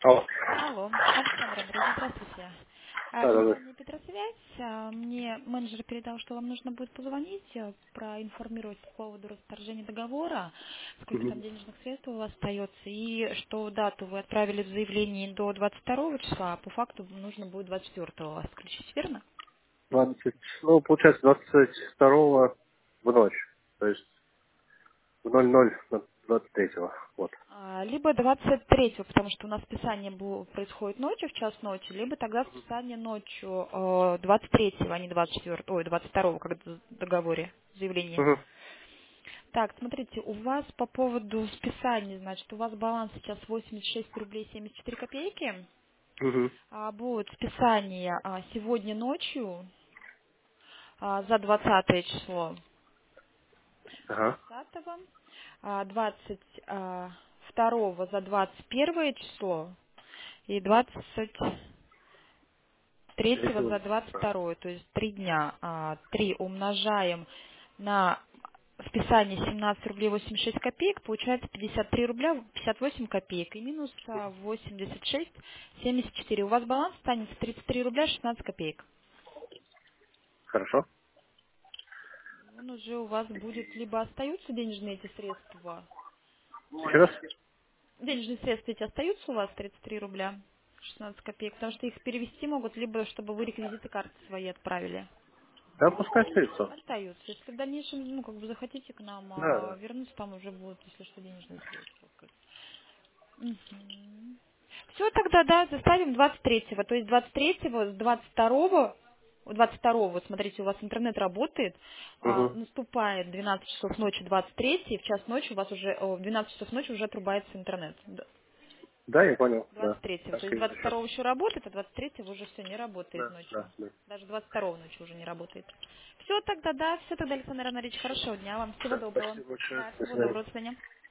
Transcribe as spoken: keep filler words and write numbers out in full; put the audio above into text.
Алло. Алло, Александр Андреевич, здравствуйте. А, Да, да, да. Компания Петросвязь. А, Мне менеджер передал, что вам нужно будет позвонить, э, проинформировать по поводу расторжения договора, сколько там Мгм. денежных средств у вас остается, и что дату вы отправили в заявлении до двадцать второго числа, а по факту нужно будет двадцать четвёртого вас включить, верно? двадцать, ну, получается, двадцать второго в ночь. То есть в ноль ноль на двадцать третьего. Вот. А, Либо двадцать третьего, потому что у нас списание бу- происходит ночью, в час ночи, либо тогда списание ночью э, двадцать третьего, а не двадцать четвёртого, ой, двадцать второго, как в договоре, заявление. Угу. Так, смотрите, у вас по поводу списания, значит, у вас баланс сейчас восемьдесят шесть рублей семьдесят четыре копейки. Угу. А, будет списание а, сегодня ночью а, за двадцатое число. Ага. двадцатого, а, двадцать второго за двадцать первое число и двадцать третьего Третьего. за двадцать второе, то есть три дня. А, три умножаем на списание семнадцать рублей восемьдесят шесть копеек, получается пятьдесят три рубля пятьдесят восемь копеек и минус а, восемьдесят шесть семьдесят четыре. У вас баланс останется тридцать три рубля шестнадцать копеек. Хорошо. Он уже у вас будет либо остаются денежные эти средства, Еще раз? денежные средства эти остаются у вас тридцать три рубля шестнадцать копеек, потому что их перевести могут, либо чтобы вы реквизиты карты свои отправили. Да, пускай остается. Остаются. Если в дальнейшем, ну, как бы захотите к нам Да, а, да. вернуться, там уже будут, если что, денежные средства. Все, тогда, да, заставим двадцать третьего. То есть двадцать третьего с двадцать второго, двадцать второго, вот смотрите, у вас интернет работает, а, Угу. наступает двенадцать часов ночи двадцать третьего, и в час ночи у вас уже, о, в двенадцать часов ночи уже отрубается интернет. Д- Да, я понял. двадцать Да. третьего. То Так есть и двадцать решат. второго еще работает, а двадцать третьего уже все не работает Да, ночью. да, да. Даже двадцать второго ночью уже не работает. Все тогда, да, все тогда, Александр Иванович, хорошего дня вам. Всего Да, доброго. спасибо большое. Да, До всего свидания. доброго, до свидания.